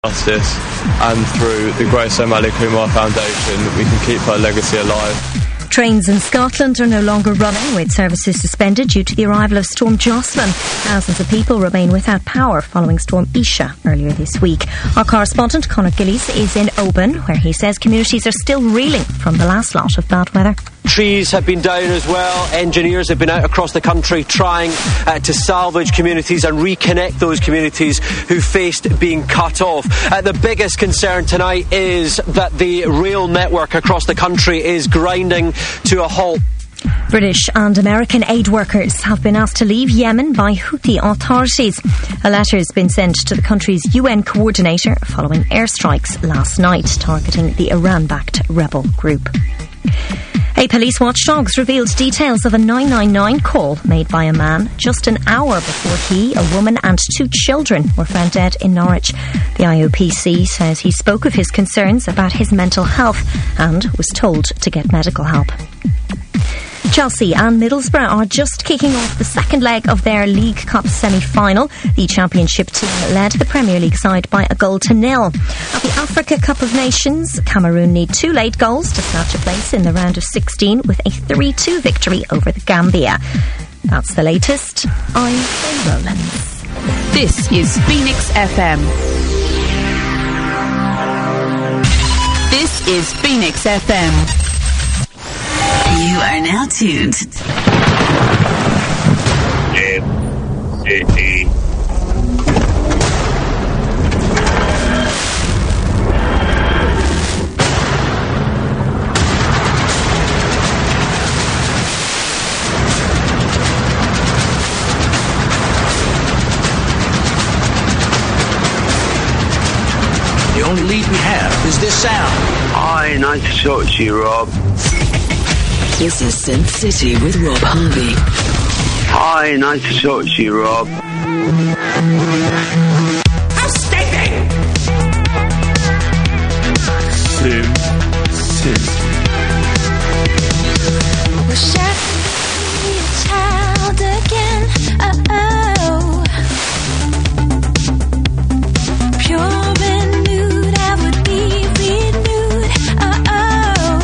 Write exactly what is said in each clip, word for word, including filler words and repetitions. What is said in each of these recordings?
Justice, and through the Grace O'Malley Kumar Foundation we can keep her legacy alive. Trains in Scotland are no longer running, with services suspended due to the arrival of Storm Jocelyn. Thousands of people remain without power following Storm Isha earlier this week. Our correspondent Conor Gillies is in Oban, where he says communities are still reeling from the last lot of bad weather. Trees have been down as well. Engineers have been out across the country trying uh, to salvage communities and reconnect those communities who faced being cut off. Uh, the biggest concern tonight is that the rail network across the country is grinding to a halt. British and American aid workers have been asked to leave Yemen by Houthi authorities. A letter has been sent to the country's U N coordinator following airstrikes last night targeting the Iran-backed rebel group. A police watchdog's revealed details of a nine nine nine call made by a man just an hour before he, a woman and two children were found dead in Norwich. The I O P C says he spoke of his concerns about his mental health and was told to get medical help. Chelsea and Middlesbrough are just kicking off the second leg of their League Cup semi-final. The Championship team led the Premier League side by a goal to nil. At the Africa Cup of Nations, Cameroon need two late goals to snatch a place in the round of sixteen with a three two victory over the Gambia. That's the latest. I'm Faye Rowlands. This is Phoenix F M. This is Phoenix F M. You are now tuned. M City. The only lead we have is this sound. Hi, nice to talk to you, Rob. This is Synth City with Rob Harvey. Hi, nice to talk to you, Rob. Outstanding! Sim City. Wish I could be a child again. Oh, oh. Pure and nude, I would be renewed. Oh, oh.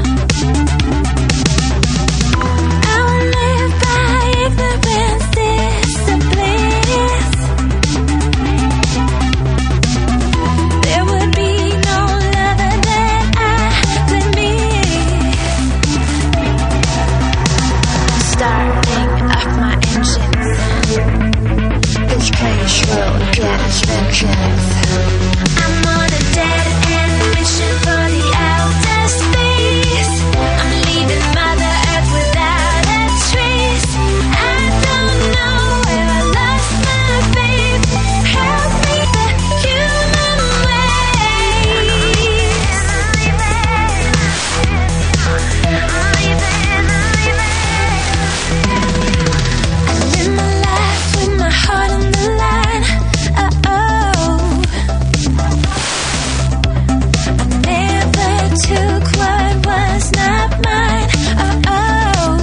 I will live by ignorance, this a bliss. There would be no lover that I could miss. Starting up my engines. This place will get its vengeance. I'm on a dead end mission for the outer space. I'm leaving Mother Earth without a trace. I don't know where I lost my faith. Help me, the human race. I live my life with my heart on the line. Oh, oh. I never took what was not mine. Oh, oh.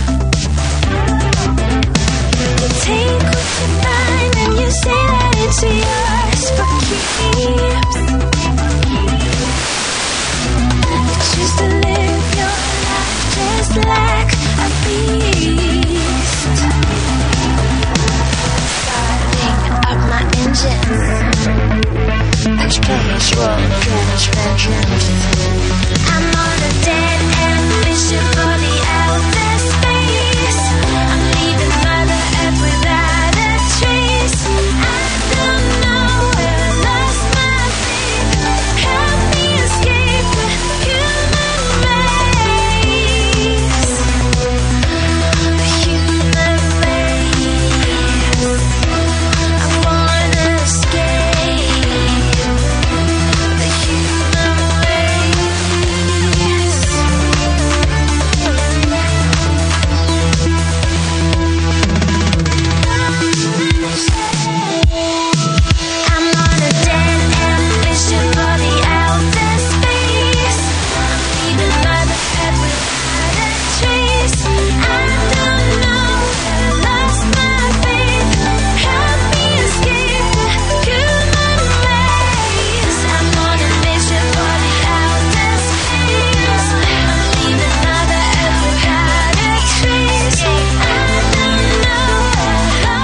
You take what's mine and you say that it's yours for keeps. You choose to live your life just like a beast. Starting up my engine. This place will get its vengeance. I'm on a dead end mission for the outer space. I'm leaving Mother Earth without a trace. I don't know where I lost my faith. Help me escape the human race. The human race. I wanna escape the human race.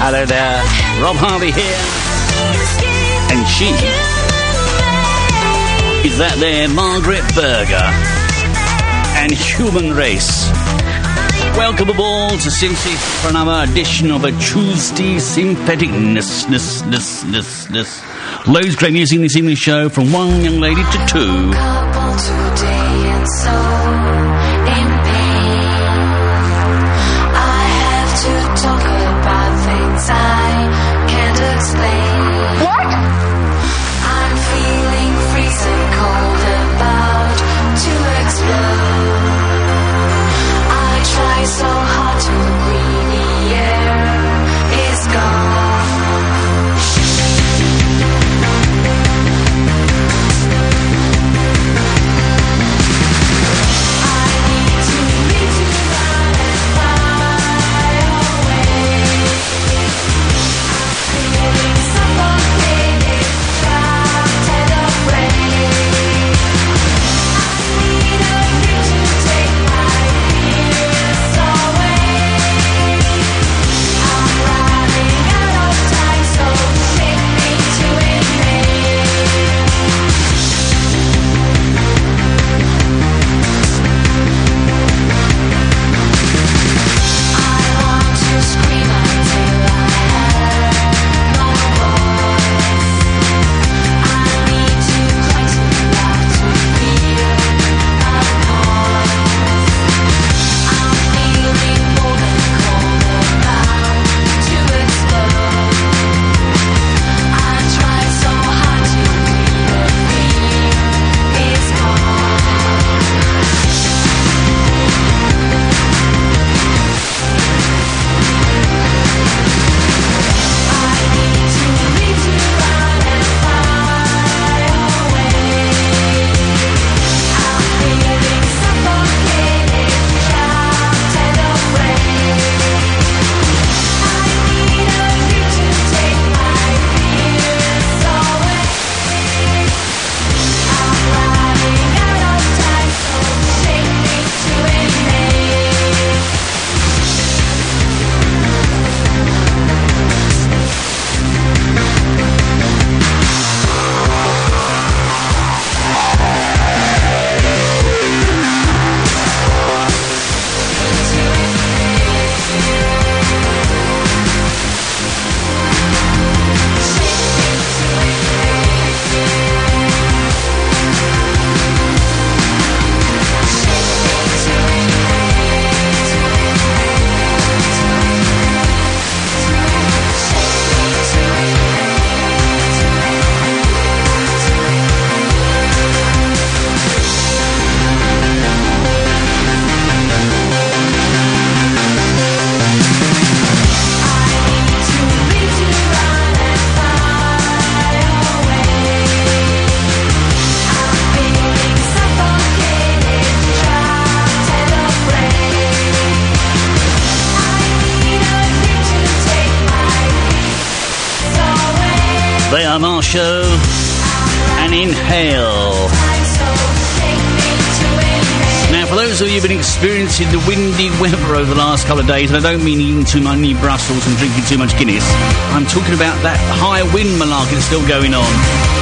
Hello there, Rob Harvey here. And she is that there, Margaret Berger. And Human Race. Welcome aboard to Cincy for another edition of a Tuesday Syntheticness. Ness, ness, ness, ness. Loads of great music in this evening show from one young lady to two. I can't explain. What? I'm feeling freezing cold, about to explode. I try so hard to breathe, the air is gone. Show and Inhale. Now, for those of you who've been experiencing the windy weather over the last couple of days, and I don't mean eating too many Brussels and drinking too much Guinness, I'm talking about that high wind malarkey that's still going on.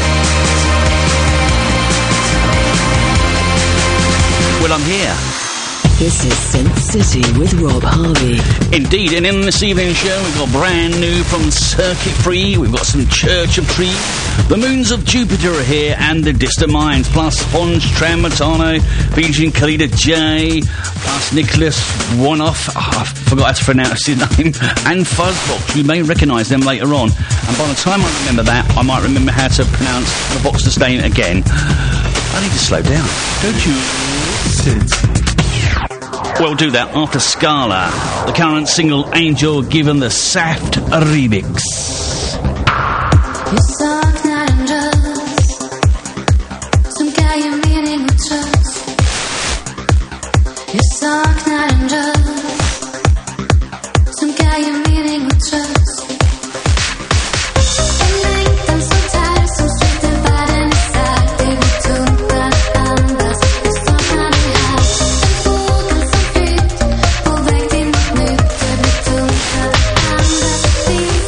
Well, I'm here. This is Synth City with Rob Harvey. Indeed, and in this evening's show, we've got brand new from Circuit Free, we've got some Church of Tree, the Moons of Jupiter are here, and the Distant Minds, plus Fons Tramontano, featuring Khalida J, plus Nicholas Wanoff, oh, I forgot how to pronounce his name, and Fuzzbox. You may recognise them later on, and by the time I remember that, I might remember how to pronounce the Box to Stain again. I need to slow down, don't you? Synth. We'll do that after Scala, the current single Angel, given the Saft remix. You suck, not unjust. Some guy you're meaning with trust. You suck, not unjust. Some guy you're meaning with trust. And make them so tired, so strict and bad and inside. They will do that and that's the stuff that we have. And fool and some feet, på väg till något nytt. Det blir tungt and that's the thing.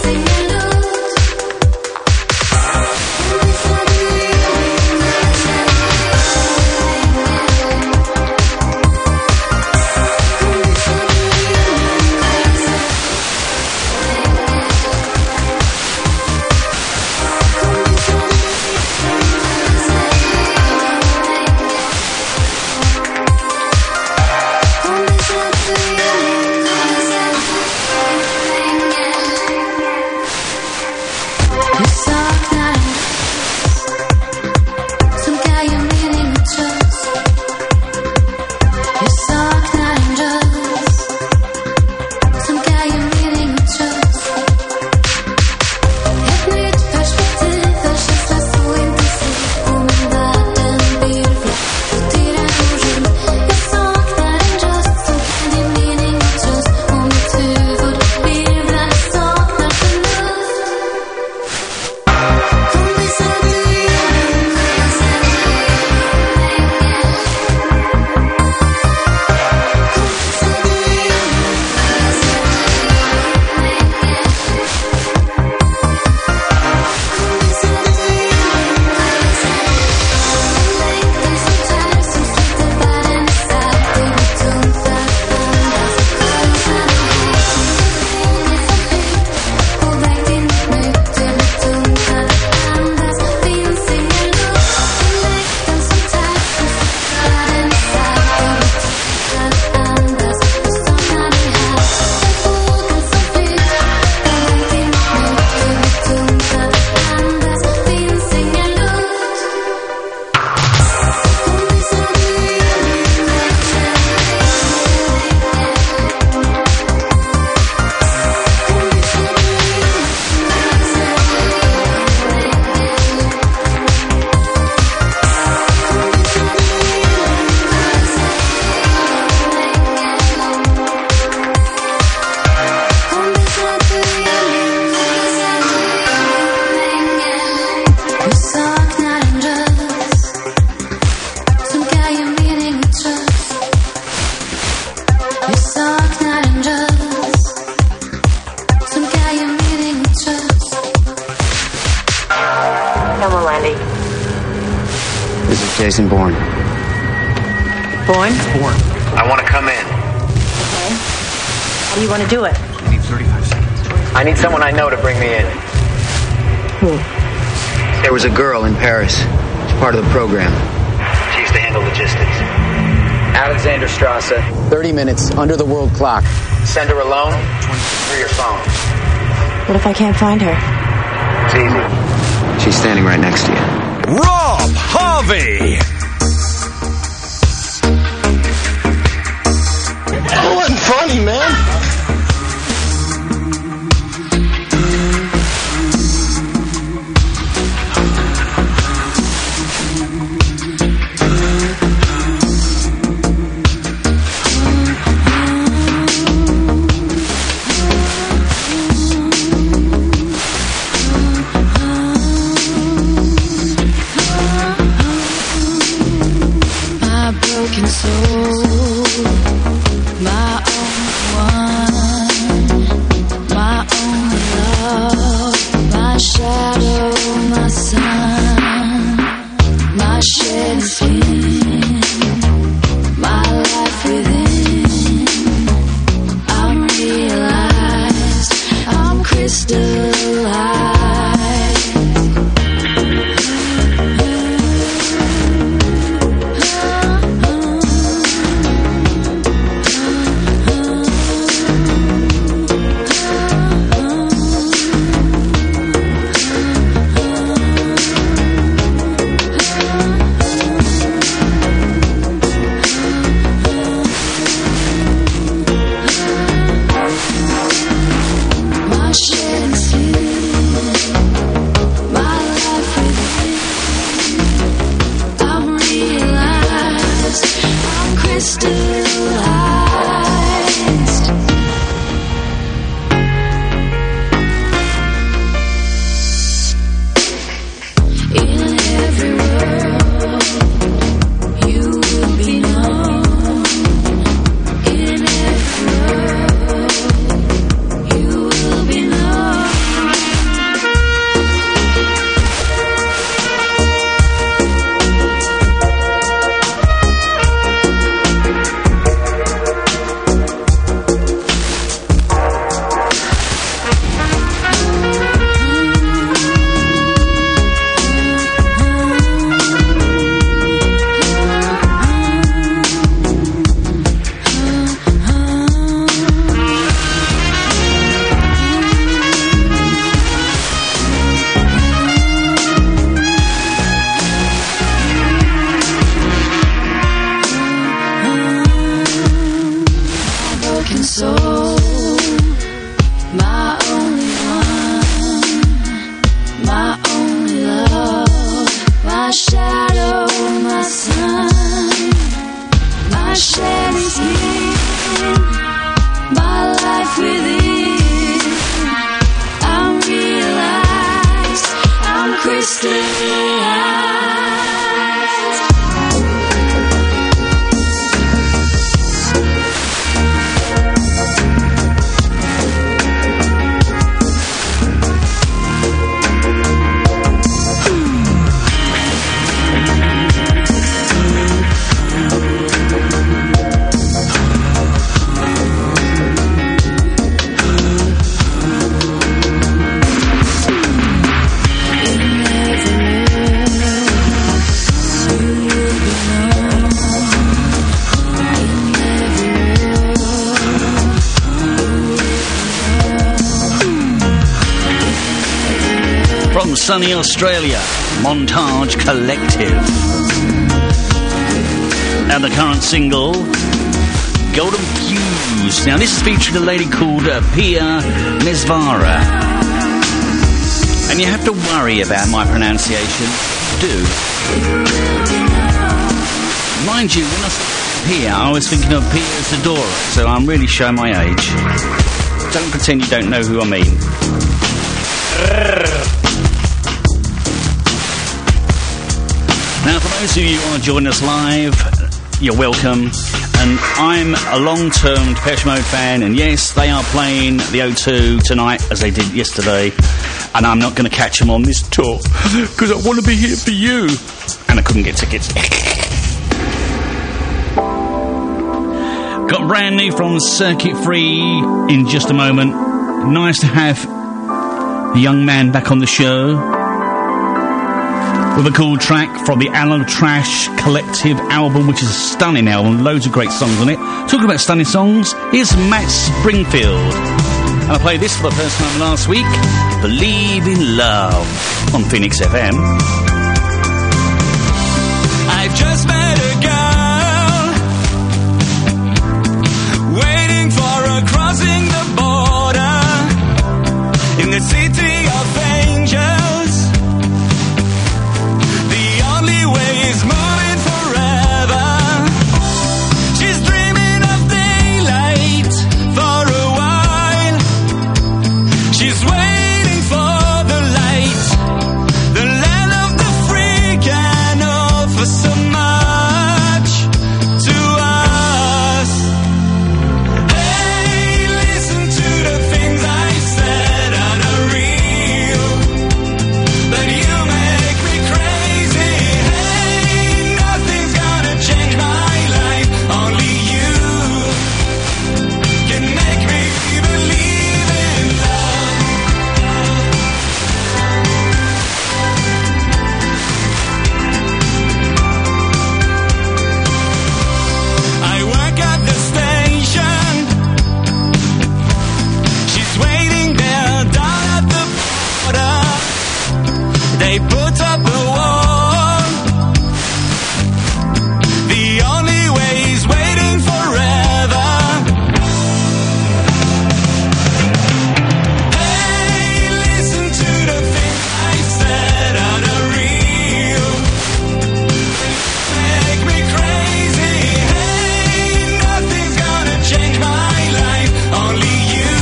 This is Jason Bourne. Bourne? Bourne. I want to come in. Okay. How do you want to do it? I need thirty-five seconds. I need someone I know to bring me in. Who? There was a girl in Paris. She's part of the program. She used to handle logistics. Alexander Strasse. thirty minutes under the world clock. Send her alone through your phone. What if I can't find her? It's easy. She's standing right next to you. Rob Harvey! That wasn't funny, man. Sunny Australia, Montage Collective. And the current single, Golden Fuse. Now this is featuring a lady called uh, Pia Nesvara. And you have to worry about my pronunciation. Do. Mind you, when I said Pia, I was thinking of Pia Zadora, so I'm really showing my age. Don't pretend you don't know who I mean. Now, for those of you who want to join us live, you're welcome. And I'm a long-term Depeche Mode fan, and yes, they are playing the O two tonight, as they did yesterday. And I'm not going to catch them on this tour, because I want to be here for you. And of couldn't get tickets. Got brand new from Circuit Free in just a moment. Nice to have the young man back on the show with a cool track from the Allo Trash Collective album, which is a stunning album, loads of great songs on it. Talking about stunning songs, here's Matt Springfield. And I played this for the first time last week, Believe in Love, on Phoenix F M. I just met a girl waiting for her crossing the border in the city of angels. The only way is moving forever. She's dreaming of daylight for a while. She's waiting for the light. The land of the free can offer so much to us. Hey, listen to the things I said are not real, but you make me crazy. Hey, nothing's gonna change my life. Only you can make me believe in love. I work at the station. She's waiting there down at the border. They put up a wall. The only way is waiting forever. Hey, listen to the things I said are not real. Make me crazy. Hey, nothing's gonna change my life. Only you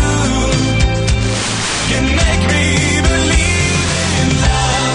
can make me believe in love.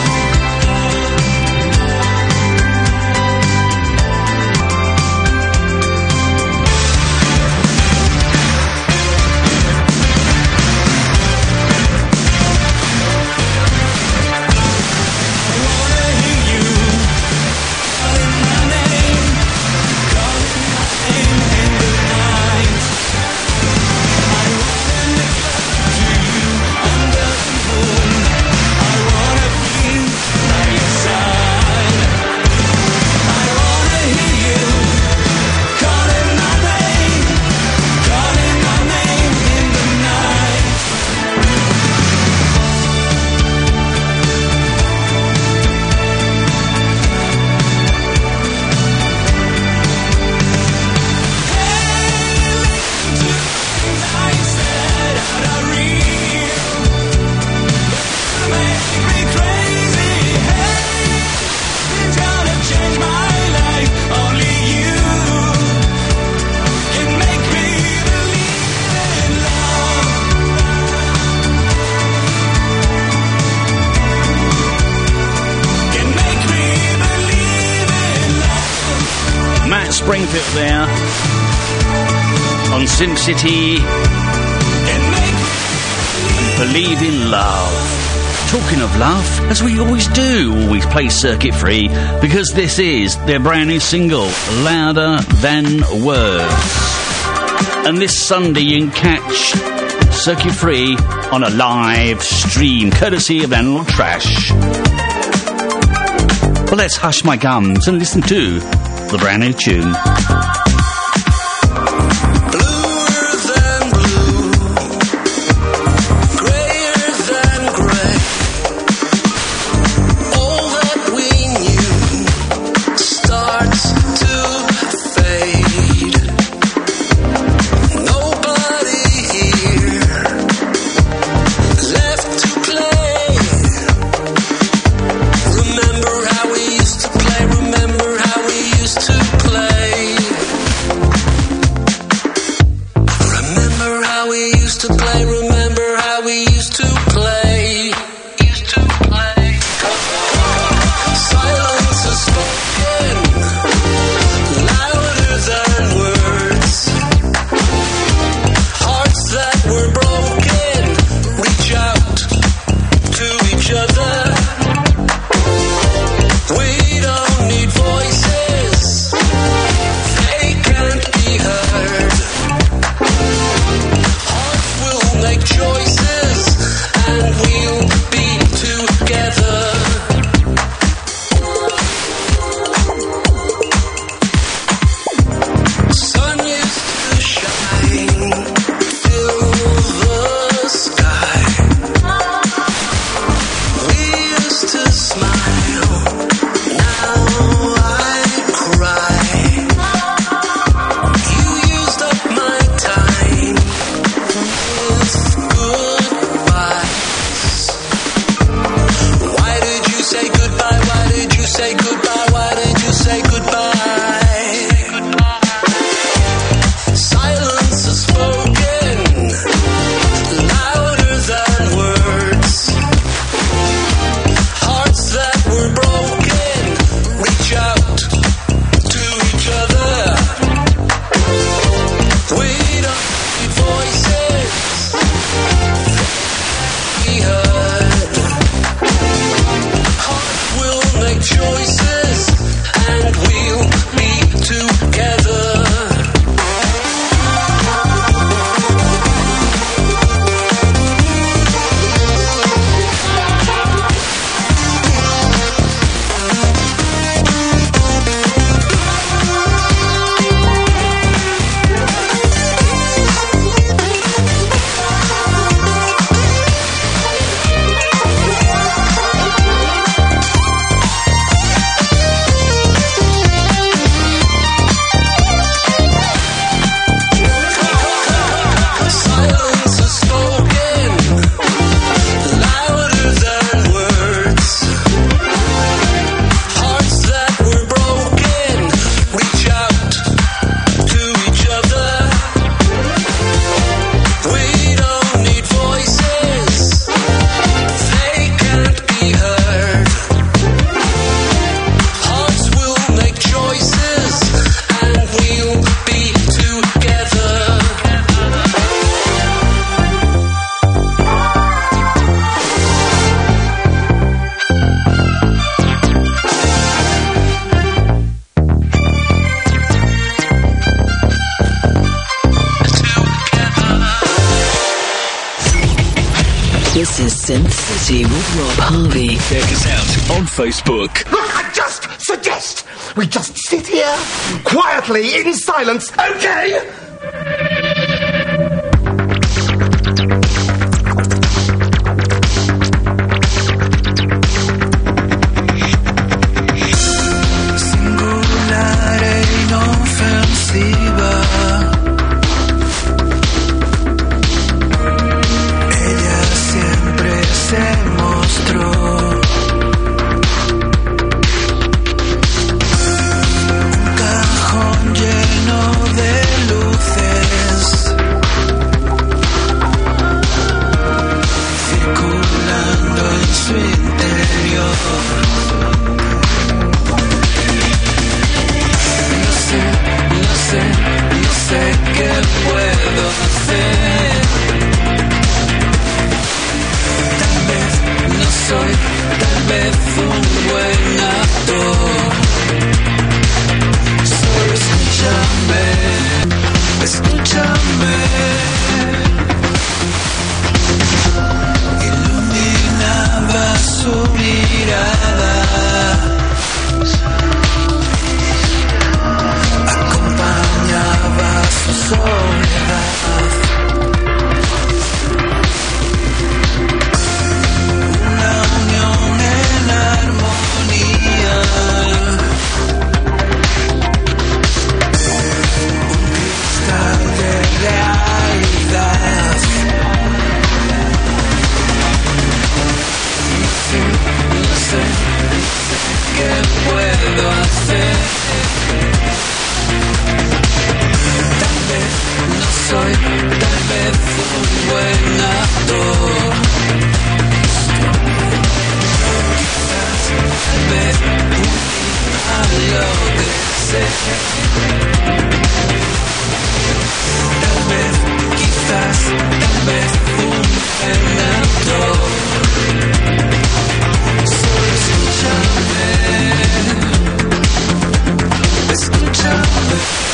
Matt Springfield there on Sim City. Believe in Love. Talking of love, as we always do, always play Circuit Free, because this is their brand new single, Louder Than Words. And this Sunday you can catch Circuit Free on a live stream, courtesy of Animal Trash. Well, let's hush my gums and listen to the brand new tune. Remember how we used to play, remember how we used to play. Sin City with Rob Harvey. Check us out on Facebook. Look, I just suggest we just sit here quietly in silence, okay? Singolare, inoffensiva. Ella siempre se mostró un cajón lleno de luces, circulando en su interior. No sé, no sé, no sé qué puedo hacer. Tal vez no soy, tal vez un buen actor. Solo escúchame, escúchame. Iluminaba su mirada, acompañaba su soledad. Una unión en armonía, un cristal de realidad. No sé, no sé, no sé qué puedo hacer. Tal vez no soy, tal vez un buen actor. Quizás, tal vez un día lo desee. Tal vez, quizás, tal vez un buen actor. Solo escúchame, escúchame.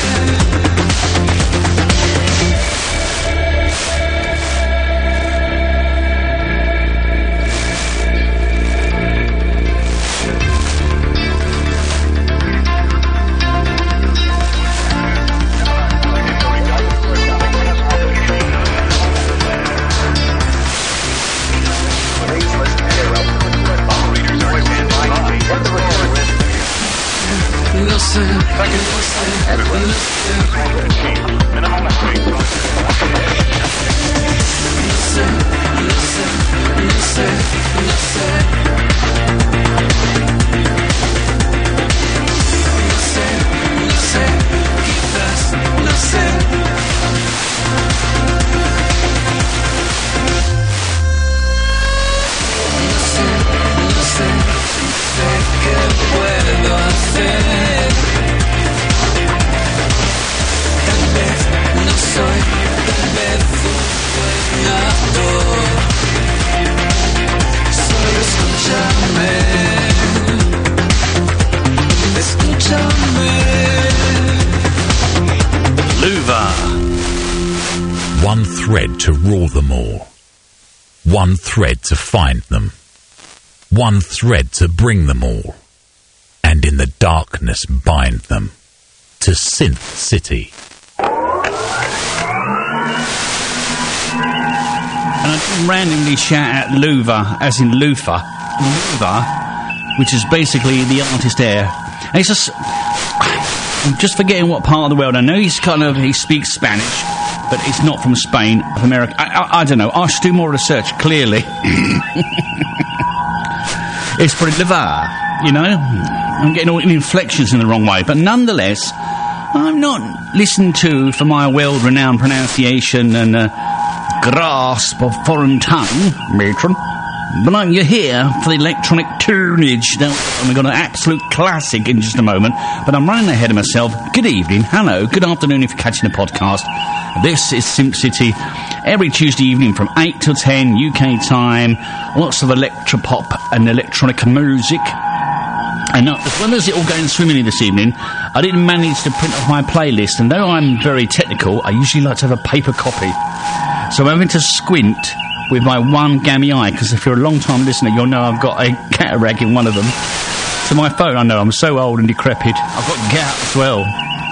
No sé, no sé, no sé, no sé, no sé, no sé, no sé, no sé, quizás, no sé. No sé, no sé, no sé qué puedo hacer. Tal vez no soy, tal vez un buen actor. Solo escúchame, escúchame. Luva. One thread to rule them all. One thread to find them. One thread to bring them all. And in the darkness bind them. To Synth City. And I randomly shout out Luva, as in loofah, Luva, which is basically the artist air. And it's just, I'm just forgetting what part of the world. I know he's kind of, he speaks Spanish, but it's not from Spain, of America. I, I, I don't know. I should do more research, clearly. It's for Luva, you know? I'm getting all inflections in the wrong way, but nonetheless, I'm not listened to for my world-renowned pronunciation and uh, grasp of foreign tongue, matron. But I'm, you're here for the electronic tunage. Now, and we've got an absolute classic in just a moment, but I'm running ahead of myself. Good evening, hello, good afternoon if you're catching the podcast. This is Synth City, every Tuesday evening from eight till ten U K time. Lots of electropop and electronic music. And uh, as well as it all going swimmingly this evening, I didn't manage to print off my playlist, and though I'm very technical, I usually like to have a paper copy. So I'm having to squint with my one gammy eye, because if you're a long-time listener, you'll know I've got a cataract in one of them. So my phone, I know, I'm so old and decrepit. I've got gout as well.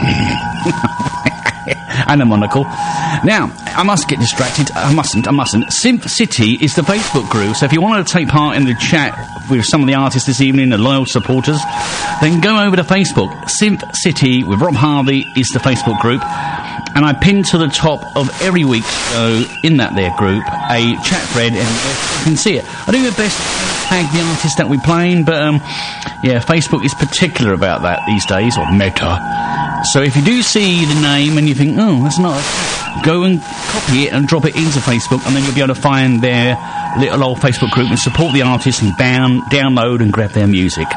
And a monocle. Now, I must get distracted. I mustn't, I mustn't. Synth City is the Facebook group, so if you want to take part in the chat with some of the artists this evening, the loyal supporters, then go over to Facebook. Synth City with Rob Harvey is the Facebook group. And I pin to the top of every week's show in that there group a chat thread, and you can see it. I do my best to tag the artists that we're playing, but um, yeah, Facebook is particular about that these days, or Meta. So if you do see the name and you think, oh, that's not, go and copy it and drop it into Facebook, and then you'll be able to find their little old Facebook group and support the artists and down, download and grab their music.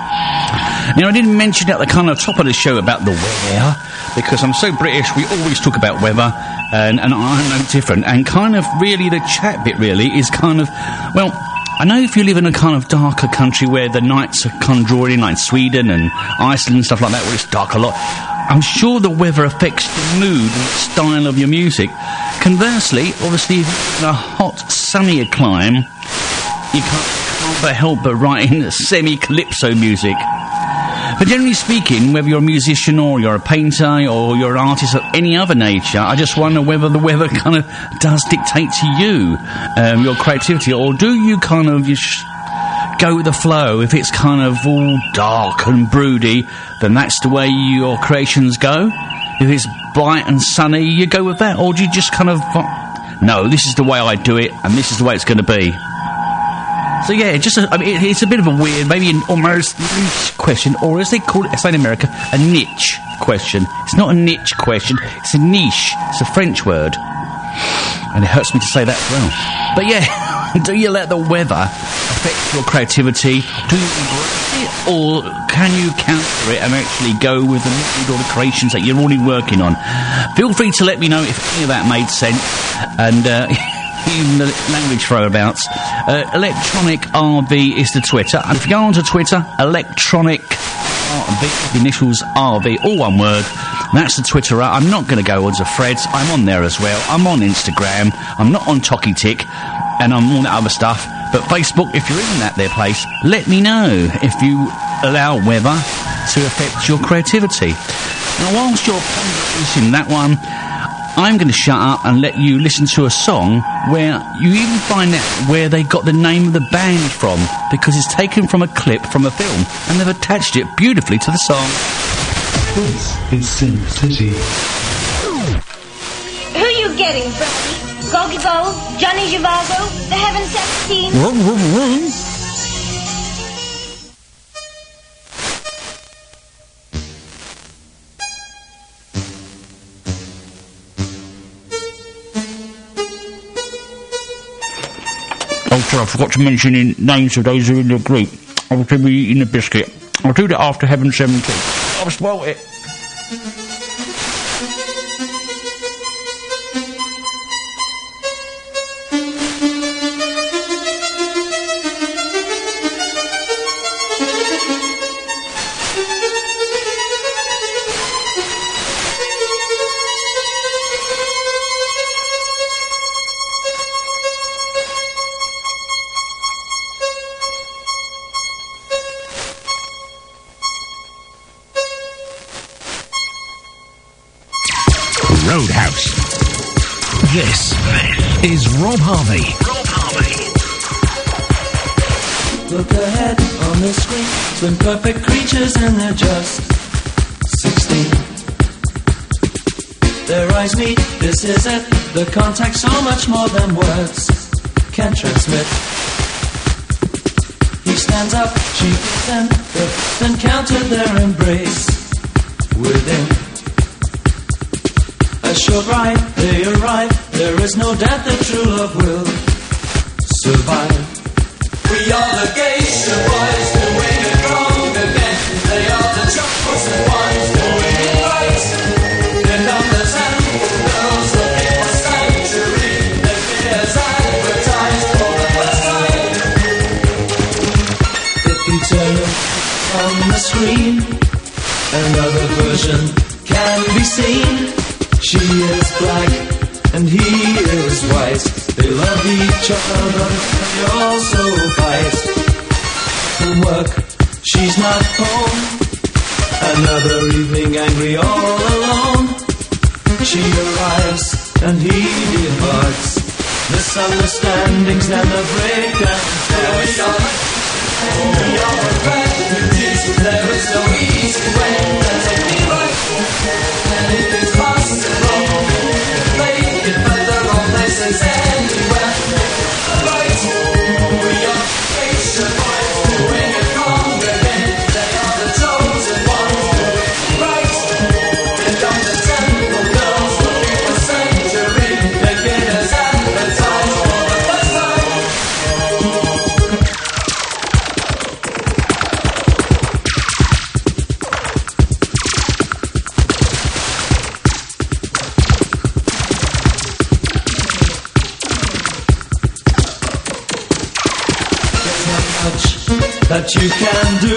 Now, I didn't mention at the kind of top of the show about the weather, because I'm so British, we always talk about weather, and, and I'm no different. And kind of really the chat bit really is kind of, well, I know if you live in a kind of darker country where the nights are kind of drawing in, like Sweden and Iceland and stuff like that, where it's dark a lot, I'm sure the weather affects the mood and style of your music. Conversely, obviously, if you're in a hot, sunnier clime, you can't, can't but help but write in semi-calypso music. But generally speaking, whether you're a musician or you're a painter or you're an artist of any other nature, I just wonder whether the weather kind of does dictate to you, um, your creativity, or do you kind of you sh- go with the flow? If it's kind of all dark and broody, then that's the way your creations go. If it's bright and sunny, you go with that, or do you just kind of, no, this is the way I do it, and this is the way it's going to be? So yeah, just a, I mean, it, it's a bit of a weird, maybe an almost niche question, or as they call it, say in America, a niche question. It's not a niche question, it's a niche. It's a French word. And it hurts me to say that as well. But yeah, do you let the weather affect your creativity? Do you embrace it, or can you counter it and actually go with the mood or the creations that you're already working on? Feel free to let me know if any of that made sense. And, uh... even the language throwabouts. Uh, Electronic R V is the Twitter. And if you go onto Twitter, Electronic R V, the initials R V, all one word, that's the Twitter. I'm not going to go onto Threads. I'm on there as well. I'm on Instagram. I'm not on Tocky Tick. And I'm on that other stuff. But Facebook, if you're in that there place, let me know if you allow weather to affect your creativity. Now, whilst you're pondering that one, I'm going to shut up and let you listen to a song where you even find out where they got the name of the band from, because it's taken from a clip from a film, and they've attached it beautifully to the song. This is Synth City. Who are you getting, Brady? Gogi Bo, Johnny Givago, the Heaven Seventeen? Also, I forgot to mention the names of those who are in the group. I was going to be eating a biscuit. I'll do that after Heaven seventeen. I've spoilt it. Roadhouse. This is Rob Harvey. Rob Harvey. Look ahead on the screen. Twin perfect creatures and they're just sixteen. Their eyes meet, this is it. The contact so much more than words can transmit. He stands up, she gives in. Then counted their embrace within. A short ride, they arrive. There is no doubt that true love will survive. We are the geisha boys doing it wrong again. They are the chocolates and ones doing it right. And on the sand, girls looking for sanctuary. Their fears advertised for the first time. If you turn on the screen, another version can be seen. She is black and he is white. They love each other, they also fight. From work, she's not home. Another evening angry all alone. She arrives and he departs. Misunderstandings never break down. We are, we are refugees. There is no easy way to take me right. And if it's possible, make it better on places anywhere. Right, we are patient boys doing it wrong again. They are the chosen ones doing it right. Here come the temple girls looking for sanctuary. Making us advertise for the first time. That you can do.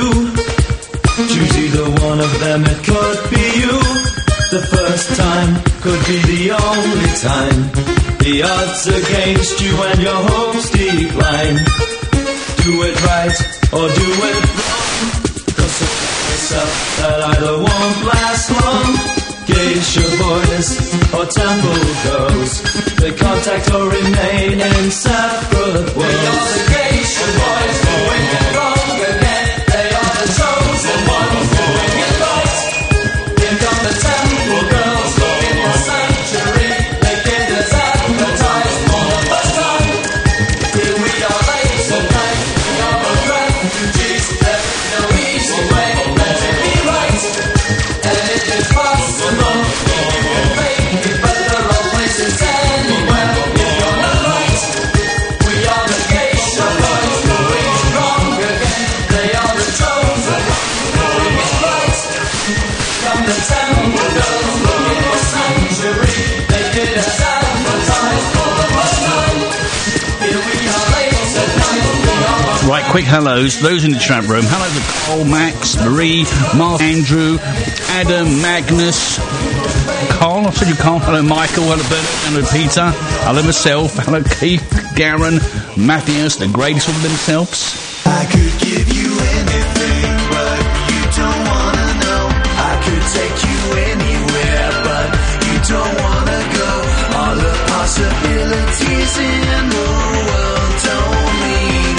Choose either one of them, it could be you. The first time could be the only time. The odds against you and your hopes decline. Do it right or do it wrong. Cause it's up that either won't last long. Geisha boys or temple girls, they contact or remain in separate worlds. They are the geisha boys doing it wrong again. They are the chosen ones doing it right. Here come the temple girls looking for sanctuary. Making us advertise for the first time. Here we are late tonight. We are both refugees. There is no easy way. Let it be right. And it is possible. You can make it better on places anywhere. If you're not right, we are the geisha boys doing it wrong again. They are the chosen ones doing it right. From the temple girls looking for sanctuary. They did us advertise for the first time. Here we are late tonight. We are Right, quick hellos. Those in the chat room. Hello to Cole, Max, Marie, Mark, Andrew, Adam, Magnus, Carl. I said you Carl. Hello, Michael. Hello, Bernard. Hello, Peter. Hello, myself. Hello, Keith, Garen, Matthias, the greatest of themselves. I could give you anything, but you don't wanna know. I could take you anywhere, but you don't wanna go. All the possibilities in the world don't mean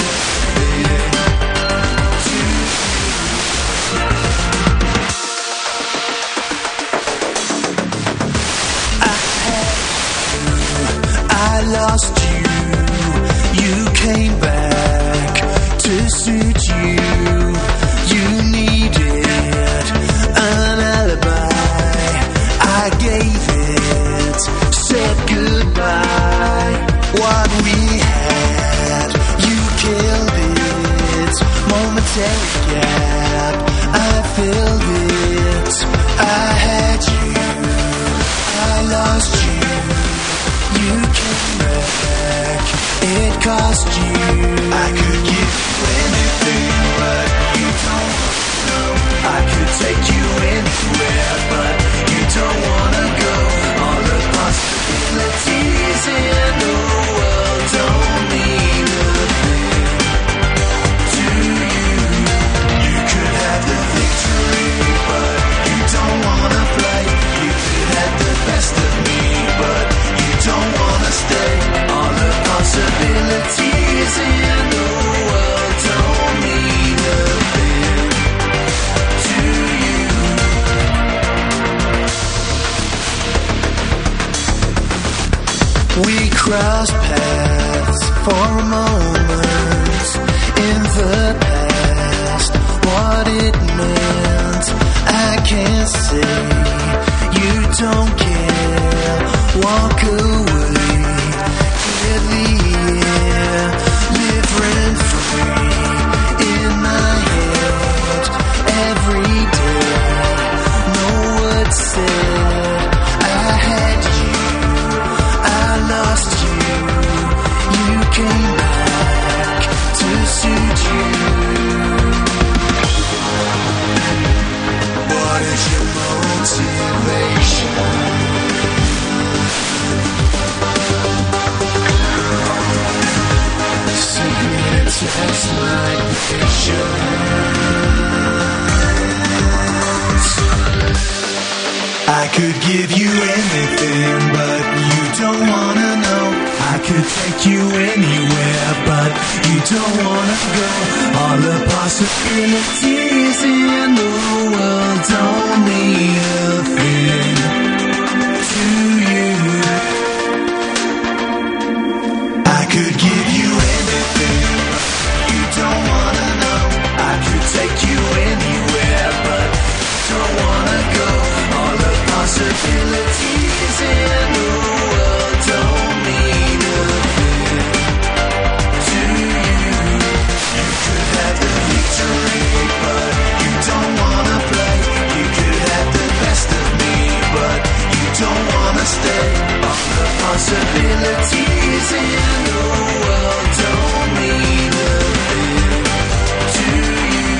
I lost you, you came back to suit you. You needed an alibi, I gave it, said goodbye. What we had, you killed it. Momentary gap, I filled it. I had you, I lost you. You came back, it cost you. I could give you anything, but you don't know. I could take you anywhere, but you don't wanna go. All the possibilities in the world don't mean a thing to you. You could have the victory, but you don't wanna play. You could have the best of me, but you don't wanna stay. All the possibilities in the world don't mean a thing to you. We crossed paths for a moment in the past. What it meant, I can't say. You don't care. Walk away, clear the air, live rent free in my head every day. No word said, I had you, I lost you. You came back to suit you. What is your motivation? I could give you anything, but you don't wanna know. I could take you anywhere, but you don't wanna go. All the possibilities in the world don't mean a thing to you. I could give you anything, but you don't wanna know. I could take you anywhere, but you don't wanna go. All the possibilities in the world don't mean a thing to you. You could have the victory, but you don't wanna play. You could have the best of me, but you don't wanna stay. All the possibilities in the world don't mean a thing to you.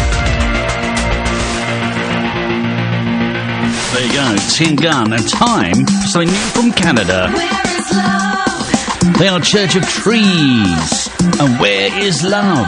There you go, Tin Gun, and time for something new from Canada. They are Church of Trees, and Where is Love?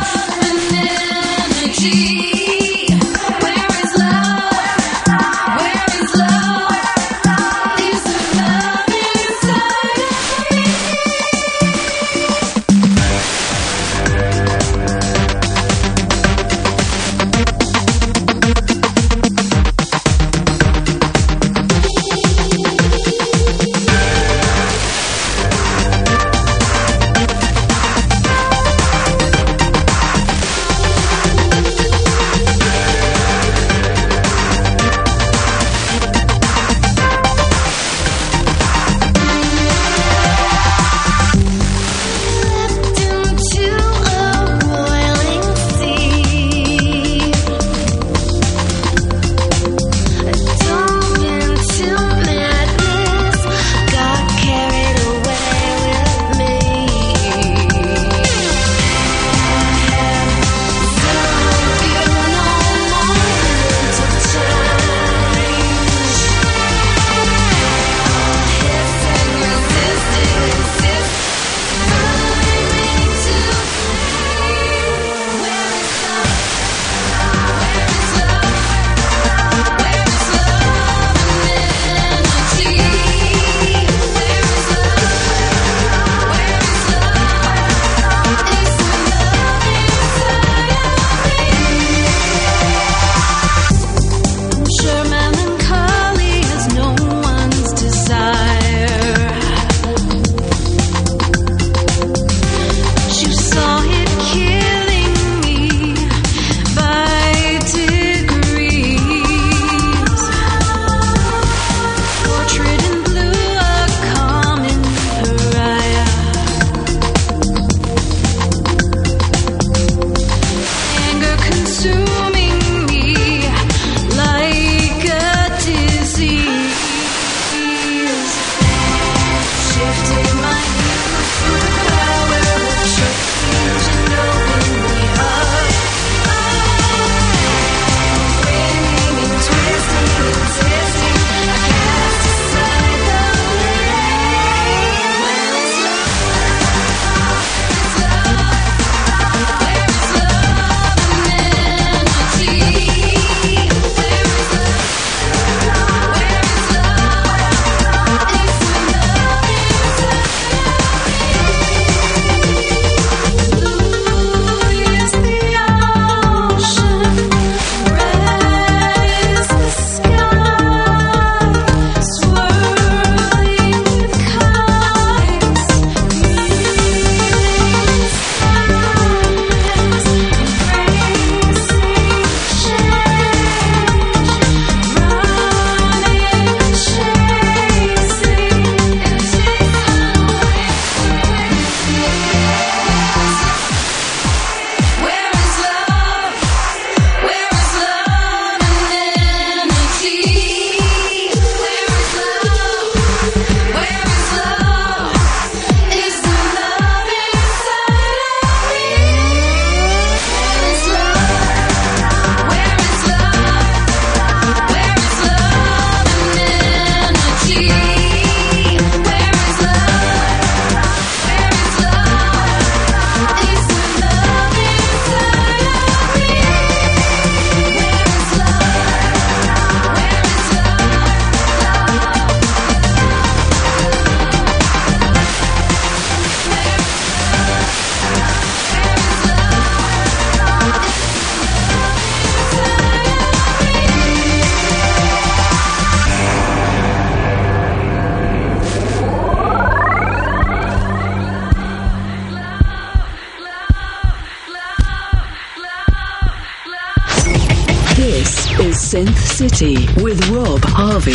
Synth City with Rob Harvey.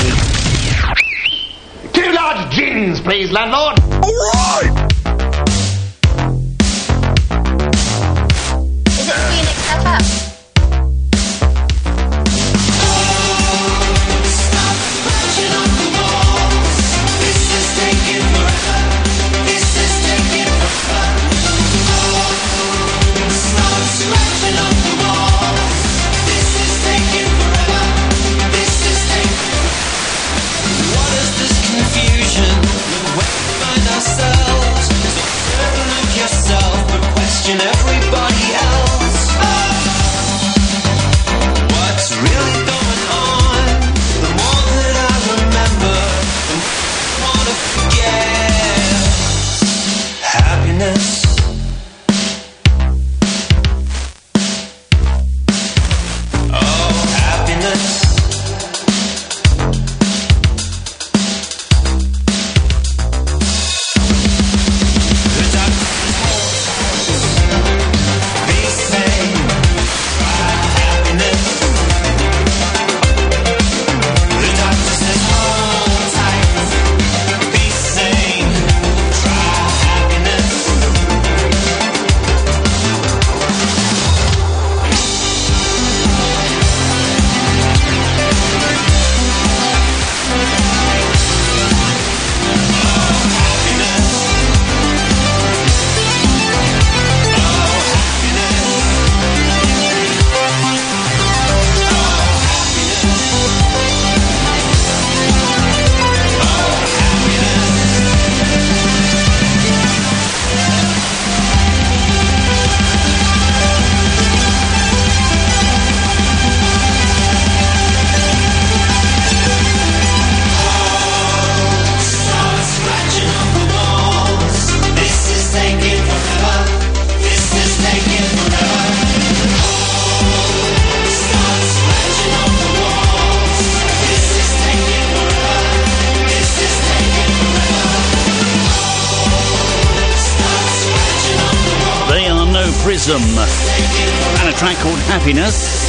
Two large gins, please, landlord. All right. Is it Phoenix F M? Everybody else. What's really going on? The more that I remember, the more I wanna forget. Happiness. Oh, happiness. Prism and a track called Happiness.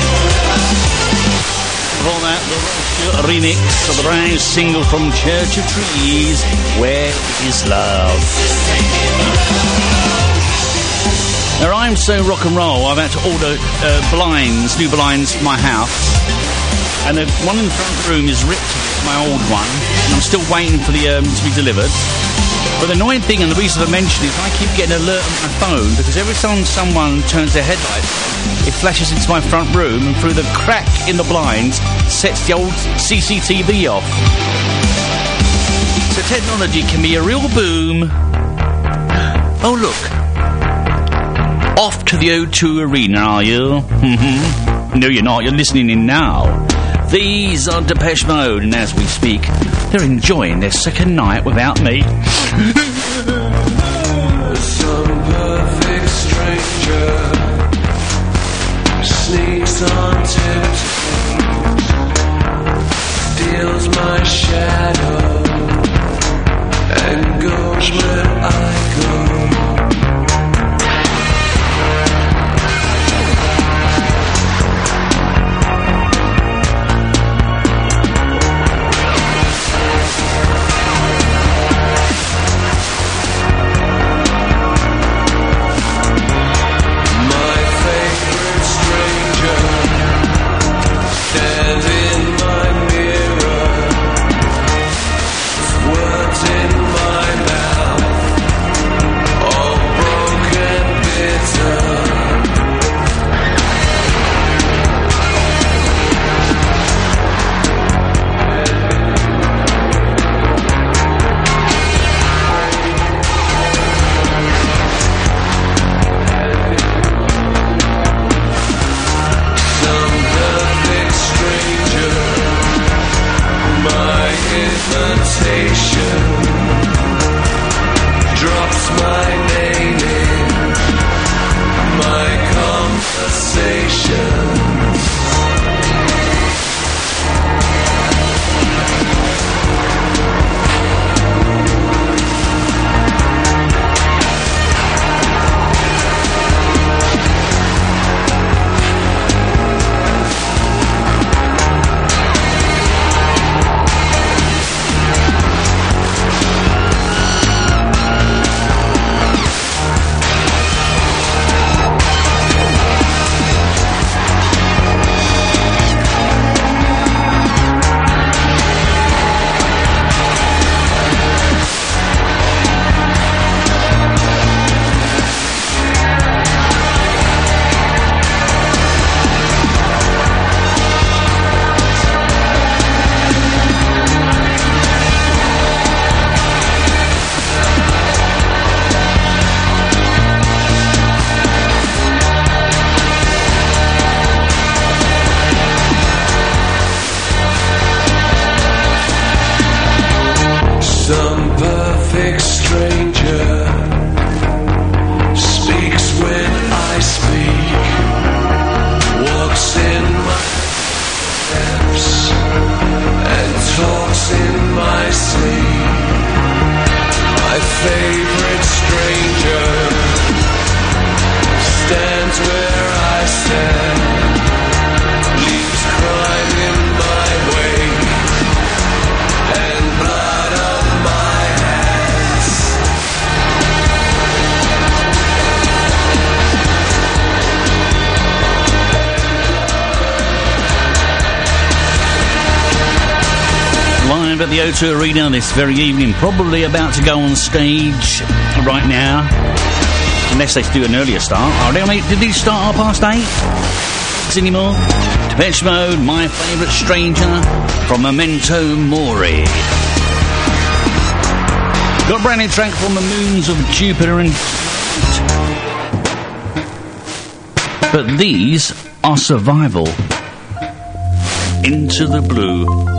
Before that, the remix of the brand new single from Church of Trees, Where Is Love? Now, I'm so rock and roll, I've had to order uh, blinds, new blinds for my house, and the one in the front room is ripped, my old one, and I'm still waiting for the um, to be delivered. But the annoying thing, and the reason I mention it, is I keep getting an alert on my phone because every time someone turns their headlight, it flashes into my front room and through the crack in the blinds sets the old C C T V off. So technology can be a real boom. Oh look, off to the O two Arena, are you? Mm-hmm. No, you're not. You're listening in now. These are Depeche Mode, and as we speak, they're enjoying their second night without me. Some perfect stranger sneaks on tiptoe, steals my shadow, and goes where I go. house in my sleep. My favorite stranger stands where I stand, leaves crime in my wake and blood on my hands. Live at the O two Arena this very evening, probably about to go on stage right now, unless they do an earlier start. Are they on eight? Did they start half past eight? Anymore? Depeche Mode, My Favourite Stranger from Memento Mori. Got a brand new track from the Moons of Jupiter and... But these are Survival. Into the Blue.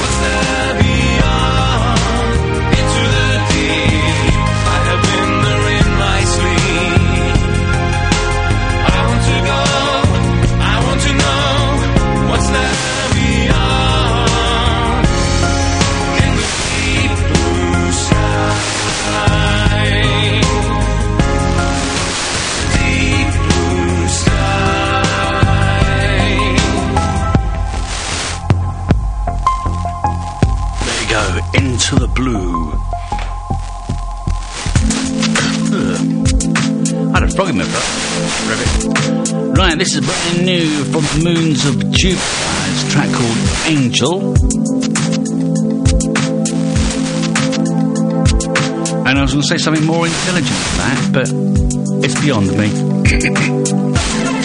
Into the deep, I have been the Into the Blue. Ugh. I had a frog in my throat. Right, this is brand new from the Moons of Jupiter. It's a track called Angel. And I was going to say something more intelligent than that, but it's beyond me.